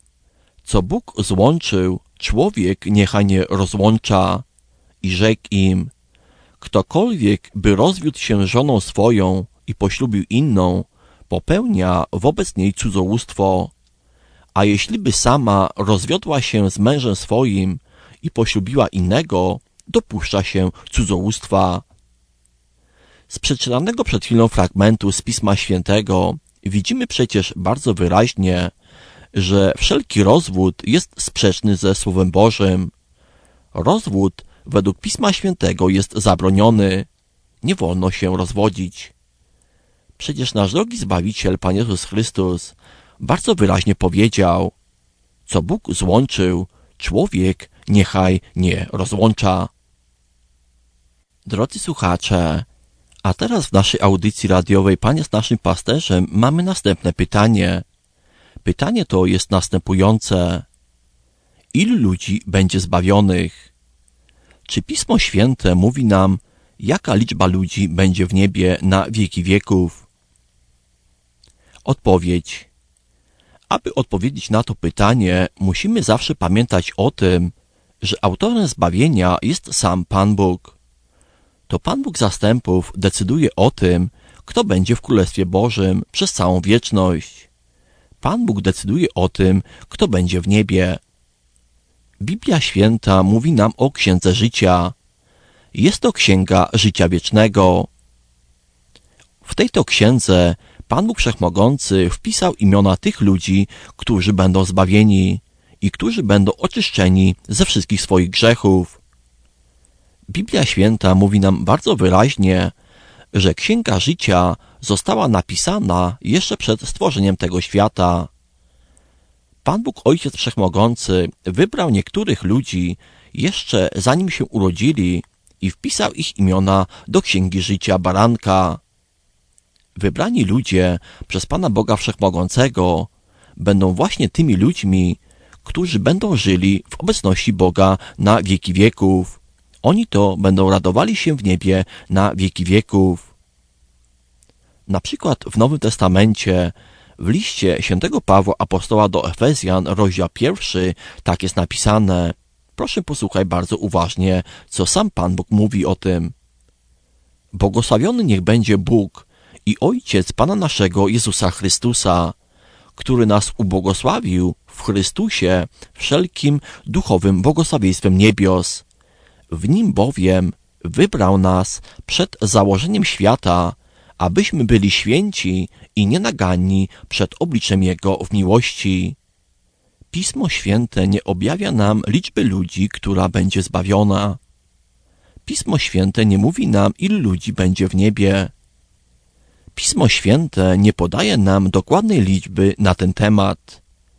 co Bóg złączył, człowiek niechaj nie rozłącza. I rzekł im: ktokolwiek by rozwiódł się żoną swoją i poślubił inną, popełnia wobec niej cudzołóstwo. A jeśli by sama rozwiodła się z mężem swoim i poślubiła innego, dopuszcza się cudzołóstwa. Z przeczytanego przed chwilą fragmentu z Pisma Świętego widzimy przecież bardzo wyraźnie, że wszelki rozwód jest sprzeczny ze Słowem Bożym. Rozwód według Pisma Świętego jest zabroniony. Nie wolno się rozwodzić. Przecież nasz drogi Zbawiciel, Pan Jezus Chrystus, bardzo wyraźnie powiedział: co Bóg złączył, człowiek niechaj nie rozłącza. Drodzy słuchacze, a teraz w naszej audycji radiowej Pan jest naszym pasterzem mamy następne pytanie. Pytanie to jest następujące. Ilu ludzi będzie zbawionych? Czy Pismo Święte mówi nam, jaka liczba ludzi będzie w niebie na wieki wieków? Odpowiedź. Aby odpowiedzieć na to pytanie, musimy zawsze pamiętać o tym, że autorem zbawienia jest sam Pan Bóg. To Pan Bóg zastępów decyduje o tym, kto będzie w Królestwie Bożym przez całą wieczność. Pan Bóg decyduje o tym, kto będzie w niebie. Biblia Święta mówi nam o Księdze Życia. Jest to Księga Życia Wiecznego. W tej to księdze Pan Bóg Wszechmogący wpisał imiona tych ludzi, którzy będą zbawieni i którzy będą oczyszczeni ze wszystkich swoich grzechów. Biblia Święta mówi nam bardzo wyraźnie, że Księga Życia została napisana jeszcze przed stworzeniem tego świata. Pan Bóg Ojciec Wszechmogący wybrał niektórych ludzi jeszcze zanim się urodzili i wpisał ich imiona do Księgi Życia Baranka. Wybrani ludzie przez Pana Boga Wszechmogącego będą właśnie tymi ludźmi, którzy będą żyli w obecności Boga na wieki wieków. Oni to będą radowali się w niebie na wieki wieków. Na przykład w Nowym Testamencie, W liście świętego Pawła apostoła do Efezjan, rozdział 1, tak jest napisane. Proszę posłuchaj bardzo uważnie, co sam Pan Bóg mówi o tym. Błogosławiony niech będzie Bóg i Ojciec Pana naszego Jezusa Chrystusa, który nas ubłogosławił w Chrystusie wszelkim duchowym błogosławieństwem niebios. W Nim bowiem wybrał nas przed założeniem świata, abyśmy byli święci i nienaganni przed obliczem Jego w miłości. Pismo Święte nie objawia nam liczby ludzi, która będzie zbawiona. Pismo Święte nie mówi nam, ilu ludzi będzie w niebie. Pismo Święte nie podaje nam dokładnej liczby na ten temat.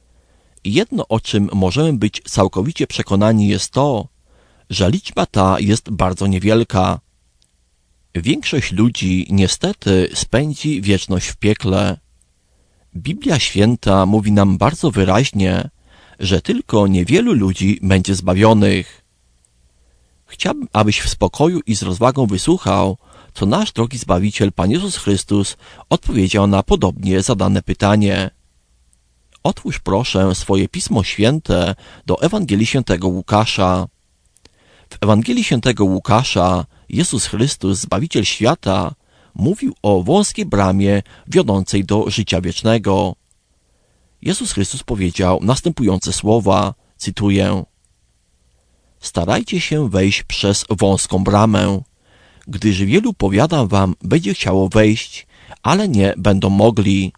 Jedno, o czym możemy być całkowicie przekonani, jest to, że liczba ta jest bardzo niewielka. Większość ludzi niestety spędzi wieczność w piekle. Biblia Święta mówi nam bardzo wyraźnie, że tylko niewielu ludzi będzie zbawionych. Chciałbym, abyś w spokoju i z rozwagą wysłuchał, co nasz drogi Zbawiciel Pan Jezus Chrystus odpowiedział na podobnie zadane pytanie. Otwórz proszę swoje Pismo Święte do Ewangelii Świętego Łukasza. W Ewangelii Świętego Łukasza Jezus Chrystus, Zbawiciel świata, mówił o wąskiej bramie wiodącej do życia wiecznego. Jezus Chrystus powiedział następujące słowa, cytuję: Starajcie się wejść przez wąską bramę, gdyż wielu, powiadam wam, będzie chciało wejść, ale nie będą mogli.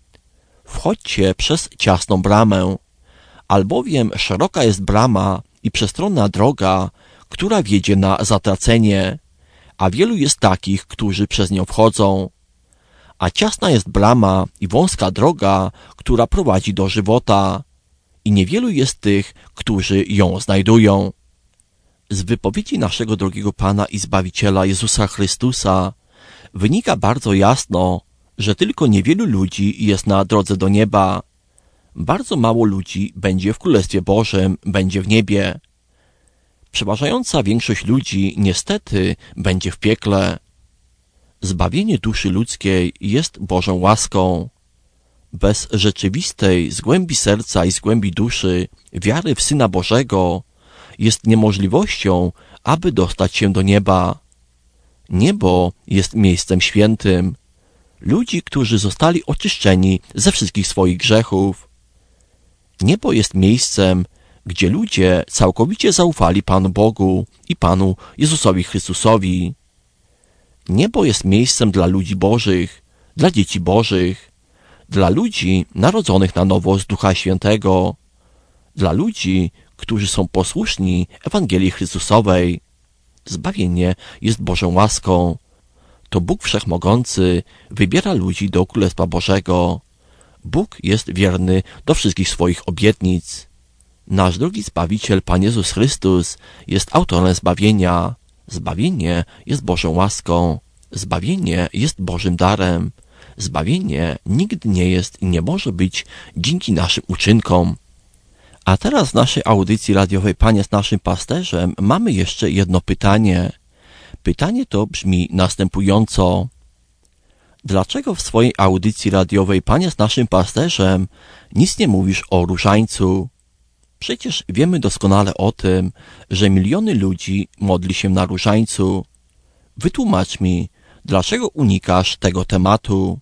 Wchodźcie przez ciasną bramę, albowiem szeroka jest brama i przestronna droga, która wiedzie na zatracenie, a wielu jest takich, którzy przez nią wchodzą. A ciasna jest brama i wąska droga, która prowadzi do żywota, i niewielu jest tych, którzy ją znajdują. Z wypowiedzi naszego drogiego Pana i Zbawiciela Jezusa Chrystusa wynika bardzo jasno, że tylko niewielu ludzi jest na drodze do nieba. Bardzo mało ludzi będzie w Królestwie Bożym, będzie w niebie. Przeważająca większość ludzi niestety będzie w piekle. Zbawienie duszy ludzkiej jest Bożą łaską. Bez rzeczywistej, z głębi serca i z głębi duszy, wiary w Syna Bożego jest niemożliwością, aby dostać się do nieba. Niebo jest miejscem świętym. Ludzi, którzy zostali oczyszczeni ze wszystkich swoich grzechów. Niebo jest miejscem, gdzie ludzie całkowicie zaufali Panu Bogu i Panu Jezusowi Chrystusowi. Niebo jest miejscem dla ludzi Bożych, dla dzieci Bożych, dla ludzi narodzonych na nowo z Ducha Świętego, dla ludzi, którzy są posłuszni Ewangelii Chrystusowej. Zbawienie jest Bożą łaską. To Bóg Wszechmogący wybiera ludzi do Królestwa Bożego. Bóg jest wierny do wszystkich swoich obietnic. Nasz drogi Zbawiciel, Pan Jezus Chrystus, jest autorem zbawienia. Zbawienie jest Bożą łaską. Zbawienie jest Bożym darem. Zbawienie nigdy nie jest i nie może być dzięki naszym uczynkom. A teraz w naszej audycji radiowej Panie z naszym pasterzem mamy jeszcze jedno pytanie. Pytanie to brzmi następująco. Dlaczego w swojej audycji radiowej Panie z naszym pasterzem nic nie mówisz o różańcu? Przecież wiemy doskonale o tym, że miliony ludzi modli się na różańcu. Wytłumacz mi, dlaczego unikasz tego tematu?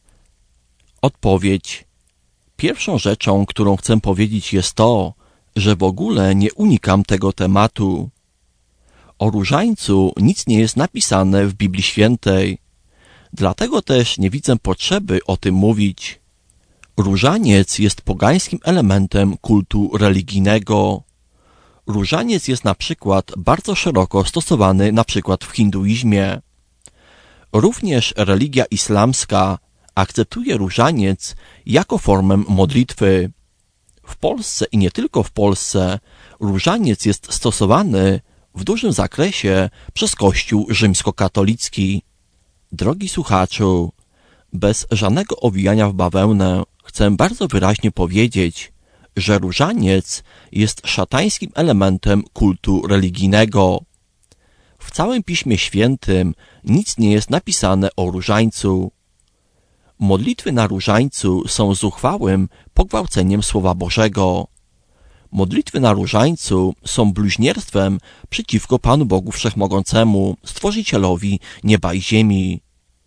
Odpowiedź. Pierwszą rzeczą, którą chcę powiedzieć, jest to, że w ogóle nie unikam tego tematu. O różańcu nic nie jest napisane w Biblii Świętej. Dlatego też nie widzę potrzeby o tym mówić. Różaniec jest pogańskim elementem kultu religijnego. Różaniec jest na przykład bardzo szeroko stosowany na przykład w hinduizmie. Również religia islamska akceptuje różaniec jako formę modlitwy. W Polsce i nie tylko w Polsce różaniec jest stosowany w dużym zakresie przez Kościół rzymskokatolicki. Drogi słuchaczu, bez żadnego owijania w bawełnę chcę bardzo wyraźnie powiedzieć, że różaniec jest szatańskim elementem kultu religijnego. W całym Piśmie Świętym nic nie jest napisane o różańcu. Modlitwy na różańcu są zuchwałym pogwałceniem Słowa Bożego. Modlitwy na różańcu są bluźnierstwem przeciwko Panu Bogu Wszechmogącemu, Stworzycielowi nieba i ziemi.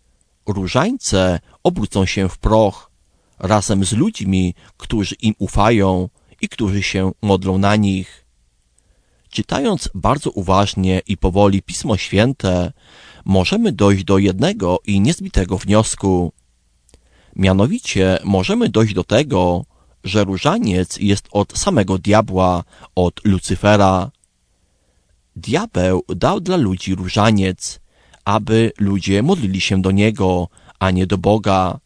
Różańce obrócą się w proch razem z ludźmi, którzy im ufają i którzy się modlą na nich. Czytając bardzo uważnie i powoli Pismo Święte, możemy dojść do jednego i niezbitego wniosku. Mianowicie możemy dojść do tego, że różaniec jest od samego diabła, od Lucyfera. Diabeł dał dla ludzi różaniec, aby ludzie modlili się do niego, a nie do Boga.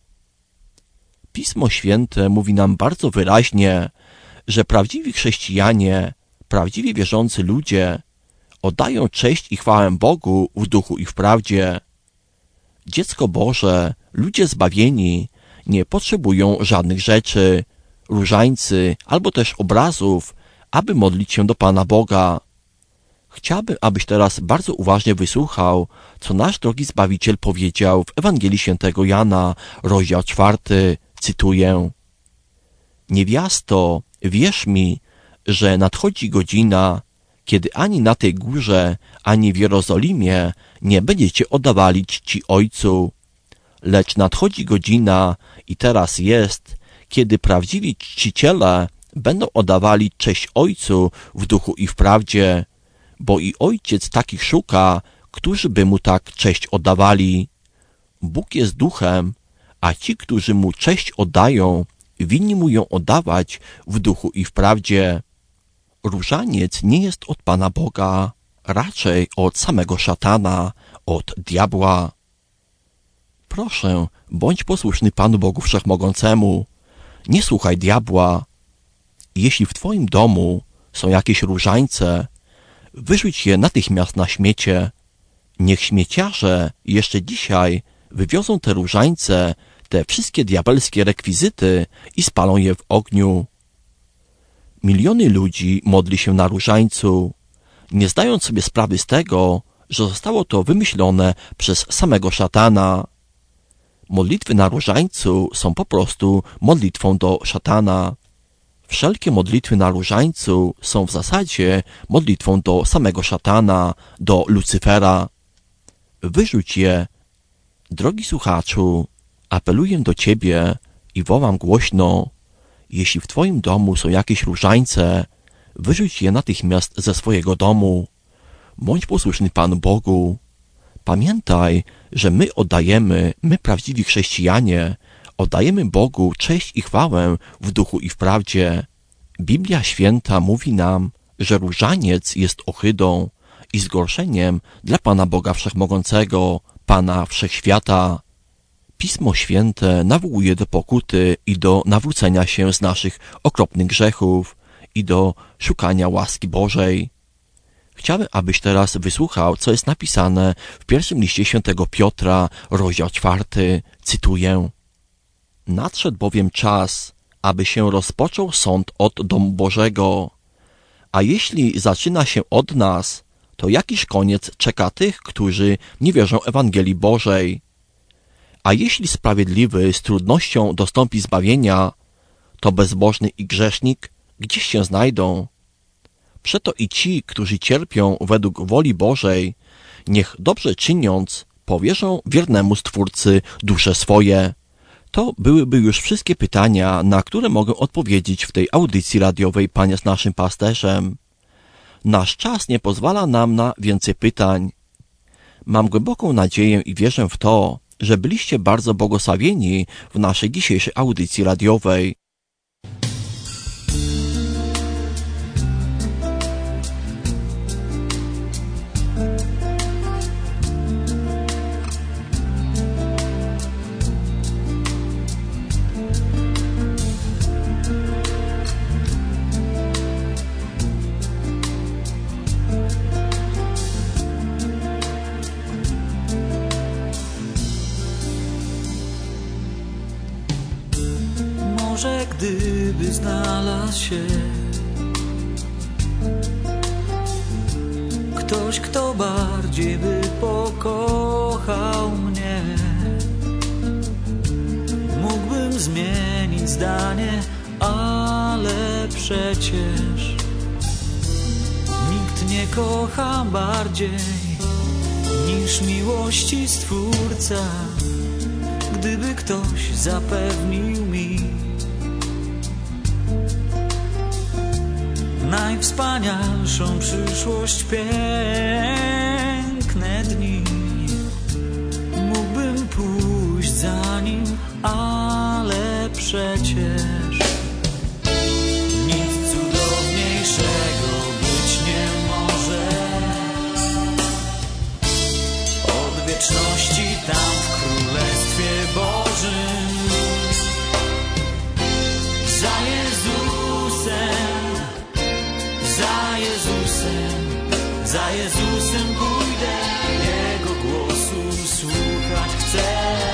Pismo Święte mówi nam bardzo wyraźnie, że prawdziwi chrześcijanie, prawdziwie wierzący ludzie oddają cześć i chwałę Bogu w duchu i w prawdzie. Dziecko Boże, ludzie zbawieni nie potrzebują żadnych rzeczy, różańcy albo też obrazów, aby modlić się do Pana Boga. Chciałbym, abyś teraz bardzo uważnie wysłuchał, co nasz drogi Zbawiciel powiedział w Ewangelii Świętego Jana, rozdział 4, cytuję: Niewiasto, wierz mi, że nadchodzi godzina, kiedy ani na tej górze, ani w Jerozolimie nie będziecie oddawali czci Ojcu. Lecz nadchodzi godzina i teraz jest, kiedy prawdziwi czciciele będą oddawali cześć Ojcu w duchu i w prawdzie, bo i Ojciec takich szuka, którzy by Mu tak cześć oddawali. Bóg jest duchem, a ci, którzy Mu cześć oddają, winni Mu ją oddawać w duchu i w prawdzie. Różaniec nie jest od Pana Boga, raczej od samego szatana, od diabła. Proszę, bądź posłuszny Panu Bogu Wszechmogącemu. Nie słuchaj diabła. Jeśli w twoim domu są jakieś różańce, wyrzuć je natychmiast na śmiecie. Niech śmieciarze jeszcze dzisiaj wywiozą te różańce, te wszystkie diabelskie rekwizyty i spalą je w ogniu. Miliony ludzi modli się na różańcu, nie zdając sobie sprawy z tego, że zostało to wymyślone przez samego szatana. Modlitwy na różańcu są po prostu modlitwą do szatana. Wszelkie modlitwy na różańcu są w zasadzie modlitwą do samego szatana, do Lucyfera. Wyrzuć je. Drogi słuchaczu, apeluję do ciebie i wołam głośno: jeśli w twoim domu są jakieś różańce, wyrzuć je natychmiast ze swojego domu. Bądź posłuszny Panu Bogu. Pamiętaj, że my prawdziwi chrześcijanie, oddajemy Bogu cześć i chwałę w duchu i w prawdzie. Biblia Święta mówi nam, że różaniec jest ohydą i zgorszeniem dla Pana Boga Wszechmogącego, Pana Wszechświata. Pismo Święte nawołuje do pokuty i do nawrócenia się z naszych okropnych grzechów i do szukania łaski Bożej. Chciałbym, abyś teraz wysłuchał, co jest napisane w pierwszym liście świętego Piotra, rozdział 4, cytuję: Nadszedł bowiem czas, aby się rozpoczął sąd od domu Bożego. A jeśli zaczyna się od nas, to jakiż koniec czeka tych, którzy nie wierzą Ewangelii Bożej? A jeśli sprawiedliwy z trudnością dostąpi zbawienia, to bezbożny i grzesznik gdzieś się znajdą. Przeto i ci, którzy cierpią według woli Bożej, niech dobrze czyniąc, powierzą wiernemu Stwórcy dusze swoje. To byłyby już wszystkie pytania, na które mogę odpowiedzieć w tej audycji radiowej Panie z naszym pasterzem. Nasz czas nie pozwala nam na więcej pytań. Mam głęboką nadzieję i wierzę w to, że byliście bardzo błogosławieni w naszej dzisiejszej audycji radiowej. Może gdyby znalazł się ktoś, kto bardziej by pokochał mnie, zmienić zdanie, ale przecież nikt nie kocha bardziej niż miłości Stwórca. Gdyby ktoś zapewnił mi najwspanialszą przyszłość, piękne dni, mógłbym pójść za nim, ale przecież nic cudowniejszego być nie może. Od wieczności tam w Królestwie Bożym za Jezusem, za Jezusem, za Jezusem pójdę, Jego głosu słuchać chcę.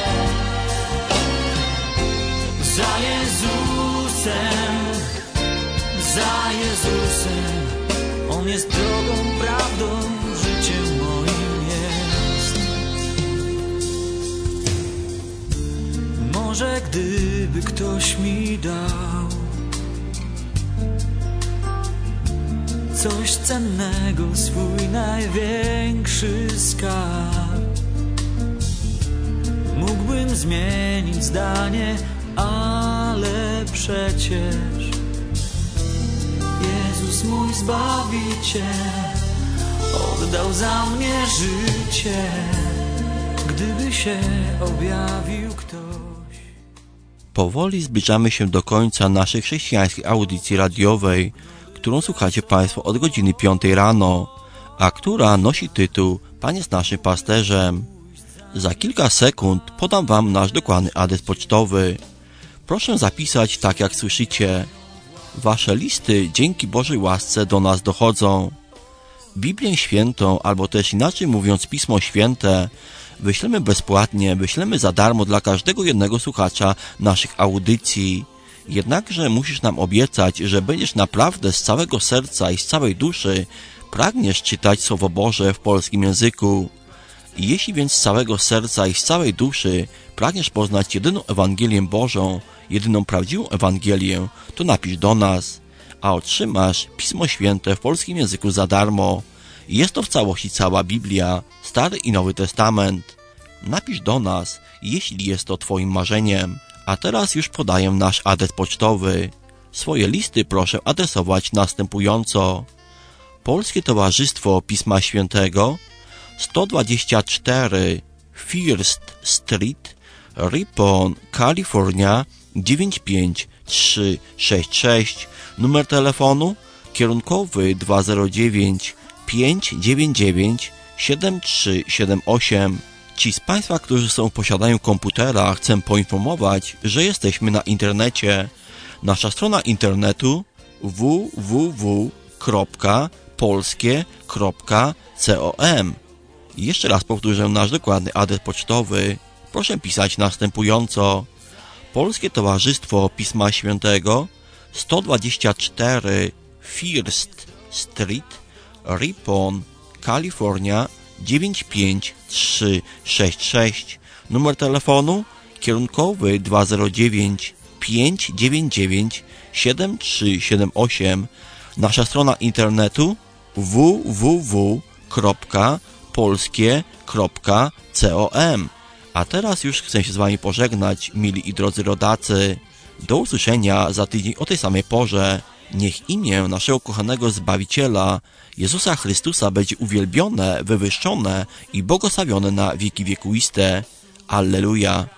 Za Jezusem, za Jezusem, On jest drogą, prawdą, życiem moim jest. Może gdyby ktoś mi dał coś cennego, swój największy skarb, mógłbym zmienić zdanie, ale przecież Jezus mój Zbawiciel oddał za mnie życie, gdyby się objawił ktoś. Powoli zbliżamy się do końca naszej chrześcijańskiej audycji radiowej, którą słuchacie Państwo od godziny 5 rano, a która nosi tytuł Pan jest naszym pasterzem. Za kilka sekund podam Wam nasz dokładny adres pocztowy. Proszę zapisać tak, jak słyszycie. Wasze listy dzięki Bożej łasce do nas dochodzą. Biblię Świętą, albo też inaczej mówiąc Pismo Święte, wyślemy bezpłatnie, wyślemy za darmo dla każdego jednego słuchacza naszych audycji. Jednakże musisz nam obiecać, że będziesz naprawdę z całego serca i z całej duszy pragniesz czytać Słowo Boże w polskim języku. I jeśli więc z całego serca i z całej duszy pragniesz poznać jedyną Ewangelię Bożą, jedyną prawdziwą Ewangelię, to napisz do nas, a otrzymasz Pismo Święte w polskim języku za darmo. Jest to w całości cała Biblia, Stary i Nowy Testament. Napisz do nas, jeśli jest to Twoim marzeniem. A teraz już podaję nasz adres pocztowy. Swoje listy proszę adresować następująco. Polskie Towarzystwo Pisma Świętego, 124 First Street, Ripon, Kalifornia 95366. Numer telefonu kierunkowy 209 599 7378. Ci z Państwa, którzy są w posiadaniu komputera, chcę poinformować, że jesteśmy na internecie. Nasza strona internetu www.polskie.com. Jeszcze raz powtórzę nasz dokładny adres pocztowy. Proszę pisać następująco. Polskie Towarzystwo Pisma Świętego, 124 First Street, Ripon, Kalifornia 95366. Numer telefonu kierunkowy 209 599 7378. Nasza strona internetu www.polskie.com. A teraz już chcę się z Wami pożegnać, mili i drodzy rodacy. Do usłyszenia za tydzień o tej samej porze. Niech imię naszego kochanego Zbawiciela, Jezusa Chrystusa, będzie uwielbione, wywyższone i błogosławione na wieki wiekuiste. Alleluja.